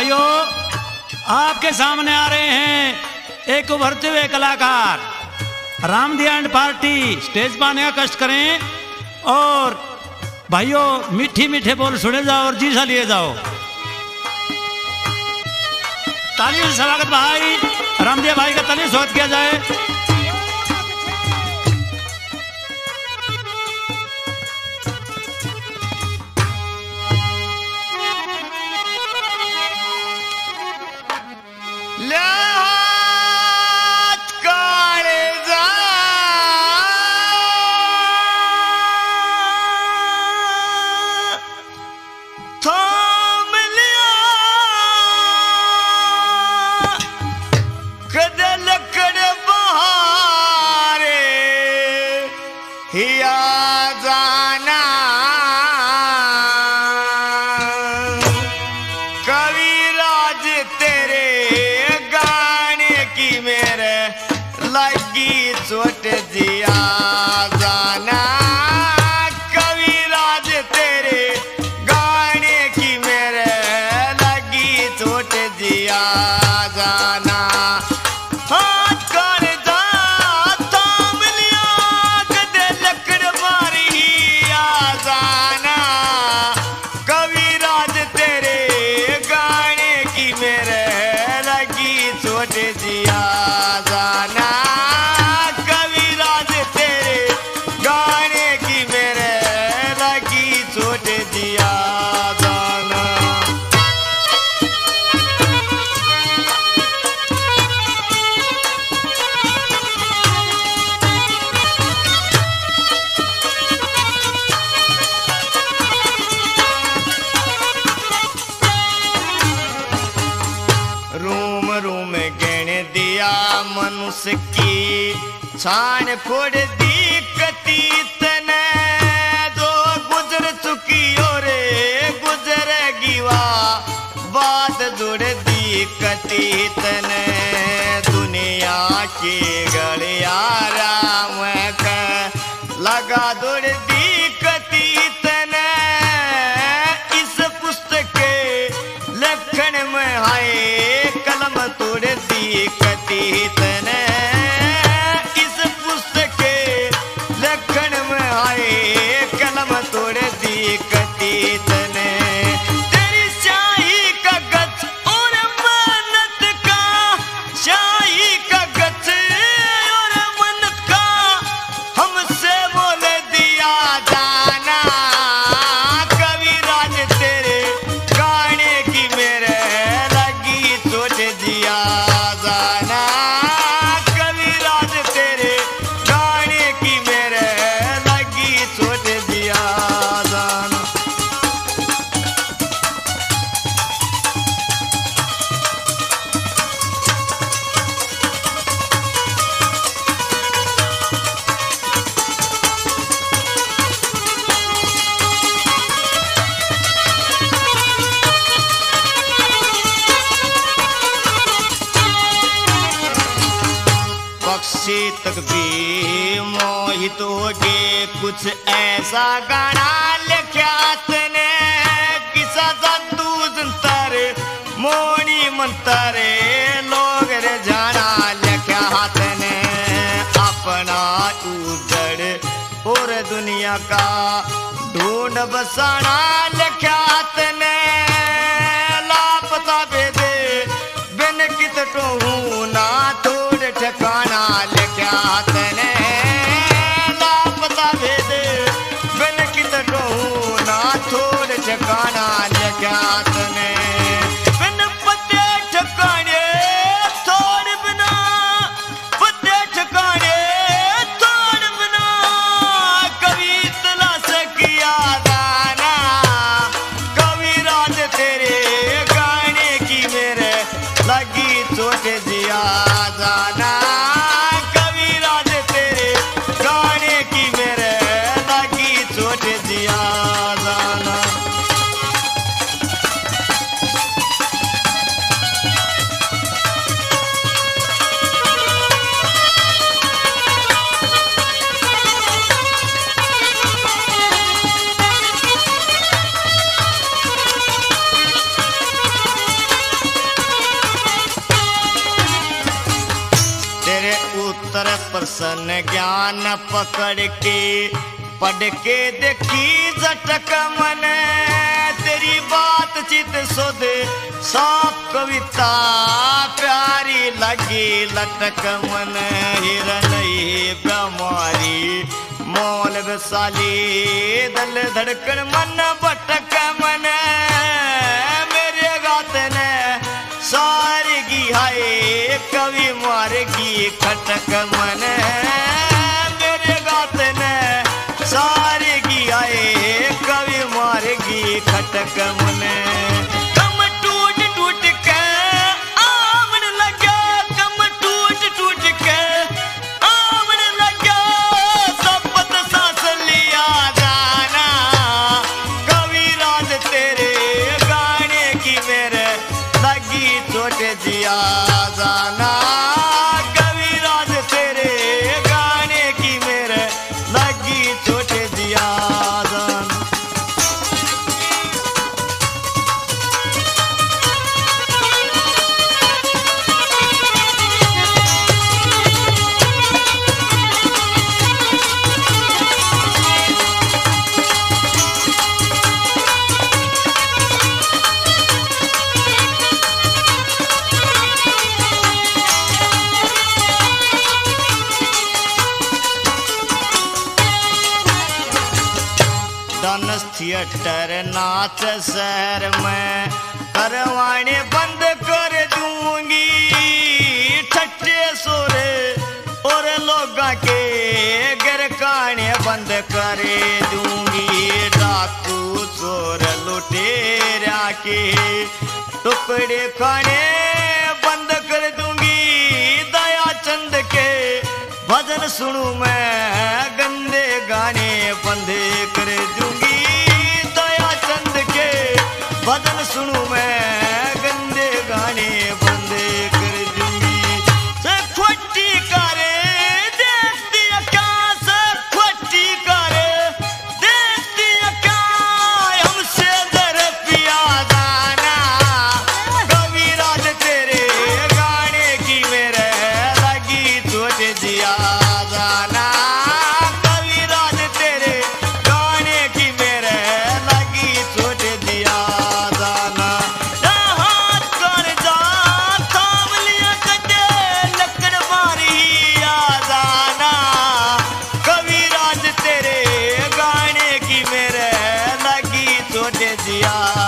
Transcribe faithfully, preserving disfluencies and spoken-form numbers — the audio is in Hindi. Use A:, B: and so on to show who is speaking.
A: भाइयों, आपके सामने आ रहे हैं एक उभरते हुए कलाकार रामदिया एंड पार्टी। स्टेज पाने का कष्ट करें और भाइयों मीठी मीठे बोल सुने जाओ और जीसा लिए जाओ। तालियों से स्वागत भाई रामदिया भाई का तालियों से स्वागत किया जाए।
B: चोट दिया जाना कविराज तेरे गाने की मेरे लगी चोट दिया जाना। हाथ कर जा थाम लिया कदे लकड़ मारी आ जाना कविराज तेरे गाने की मेरे लगी चोट दिया जाना। रूम रूम गण दिया मनुष्य की छान फोड़ दी कतीत ने जो गुजर चुकी और गुजरेगी वा बात जुड़ दी कतीत ने दुनिया की गलिया राम का लगा दौड़ दी कतीत ने इस पुस्तक के लखन में आए कलम तोड़ दी कतीत ने इस पुस्तक के लखन में आए कलम तोड़ दी कतीत ने। तेरी शाही का गच और मन्नत का शाही का गच और मन्नत का हमसे बोल दिया जाना कविराज तेरे गाने की मेरे लगी चोट दिया जाना कविराज तेरे गाने की मेरे लगी चोट दिया जाना। पक्षी तक भी मोहित हो गए कुछ ऐसा गाना लिखा तने किसा जादू जंतर मोनी मंतरे लोग रे जाना लिखा तने अपना उजड़ और दुनिया का ढूंढ बसाना लिखा तने लापता बेदे बिन कित कहूं ना थोड़े ठिकाना लिखा तने लापता भेद बिन कित कहूं ना थोड़े ठिकाना लिखा तने बिन पते ठिकाने थोड़ बिना पते ठिकाने थोड़ बिना कभी तलाश किया जाना कविराज तेरे गाने की मेरे लगी चोट दिया जाना कविराज तेरे गाने की मेरे लगी चोट दिया जाना। दर्शन ज्ञान पकड़ के पढ़ के देखी जटक मन तेरी बातचीत सुध साफ कविता प्यारी लगी लटक मन हिरन ब्रह्मारी मोल बसाली दल धड़कन मन बटक मन मेरे गात ने सारगी हाय कवि मारगी खटक मन मेरे गात ने सारगी आए कवि मारगी खटक मन कम टूट टूट के आमन लगा कम टूट टूट के आमन लगा शपथ सांस लिया जाना कवि राज तेरे गाने की मेरे लगी चोट जिया जाना कवि राज तेरे गाने की मेरे लगी चोट जिया जाना डांस थिएटर नाच शहर में करवाने बंद कर दूंगी ठट्टे सोरे और लोगा के गरकाने बंद कर दूंगी डाकू चोर लुटेरा के टुकड़े खाने बंद कर दूंगी दया चंद के भजन सुनू मैं गंदे गाने बंद कर दूंगी दया चंद के भजन सुनू मैं गंदे गाने बंद कर दूंगी से खोटी करे देख दिया क्या से खोटी करे देख दिया क्या हमसे दर पिया जाना कवि राज तेरे गाने की मेरे लगी चोट जिया जाना कवि राज तेरे गाने की मेरे लगी चोट दिया जाना हाथ कर जा थाम लिया कटे लकड़ मारी आ जाना कवि राज तेरे गाने की मेरे लगी चोट जिया